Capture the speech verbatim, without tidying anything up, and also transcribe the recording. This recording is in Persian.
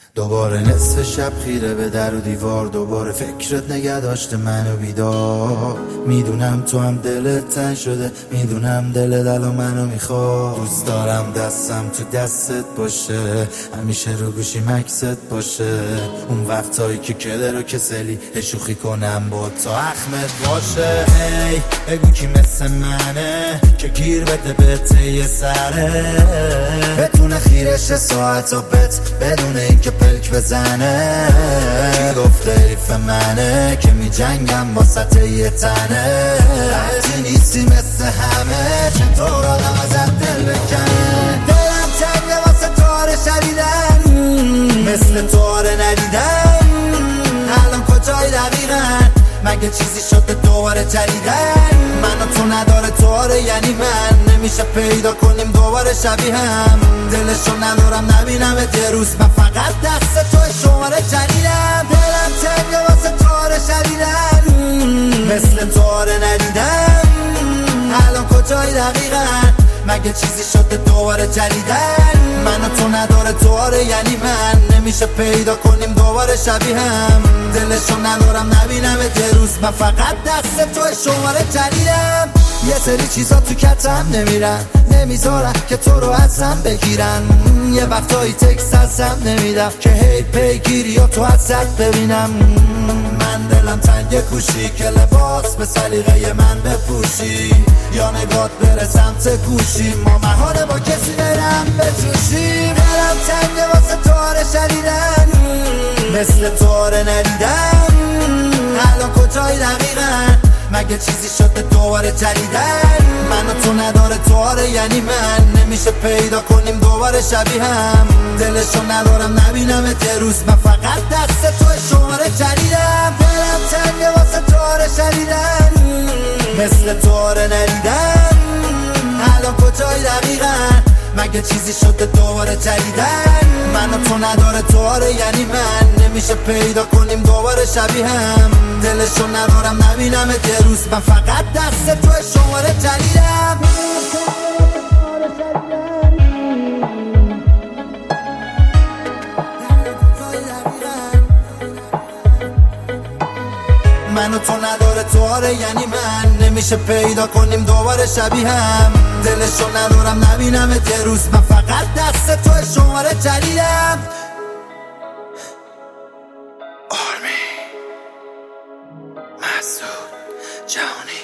دوباره نصف شب خیره به در و دیوار، دوباره فکرت نگه داشته منو بیدار. میدونم تو هم دلت تنگ شده، میدونم دلت الان منو میخواد. دوست دارم دستم تو دستت باشه، همیشه رو گوشی مکست باشه. اون وقتایی که کله رو کسلی شوخی کنم با تا اخمت باشه. هی بگو کی مثل منه که گیر بده به ته سره، بتونه خیرش ساعت و بت بدون اینکه پلک بزنه. کی گفته حیف منه که می جنگم با سطح یه تنه. وقتی نیستی مثل همه چطور آدم ازت دل بکنه. دلم تنگه واسه تاره شدیدن، مثل تاره ندیدن. الان کجای دقیقا؟ مگه چیزی شده دوباره جدیدن؟ من و تو نداره تواره، یعنی من نمیشه پیدا کنیم دوباره شبیه هم. دلشو ندارم نبینم یه روز، من فقط دست تو شماره جدیدم. دلم تنگه واسه تواره شدیدن، مثل تواره ندیدن. الان کجای دقیقا؟ مگه چیزی شده دوباره جدیدن؟ من و تو نداره تواره، یعنی من نمیشه پیدا کنیم دوباره شبیه هم. دلشو ندارم نبینم یه روز، من فقط دست تو شماره جدیدم. یه سری چیزا تو کتم نمیرن، نمیذارن که تو رو ازم بگیرن. یه وقتایی تکست ازم نمیدم که هی پیگیری یا تو ازت ببینم. من دلم تنگ کوشی که لباس به سلیقه من بپوشی، یا نگات بره سمت گوشی ما مهانه با کسی برم بجوشیم. دلم تنگ واسه تاره شدیدن، مثل تاره ندیدن. الان کجای دقیقا؟ مگه چیزی شده دوباره جدیدن؟ من و تو نداره تواره، یعنی من نمیشه پیدا کنیم دوباره شبیه هم. دلشو ندارم نبینم یه روز، من فقط دست تو شماره جدیدم. دلم تنگه واسه تواره شدیدن، مثل تواره ندیدن. الان کجای دقیقا؟ مگه چیزی شده دوباره جدیدن؟ من و تو نداره تواره، یعنی من نمیشه پیدا کنیم دوباره شبیه هم. دلشو ندارم نبینم یه روز، من فقط دست تو شماره جدیدم. من و تو نداره تواره، یعنی من نمیشه پیدا کنیم دوباره شبیه هم. دلشو ندارم نبینم یه روز، من فقط دست تو شماره جدیدم. آرمی مسعود جهانی.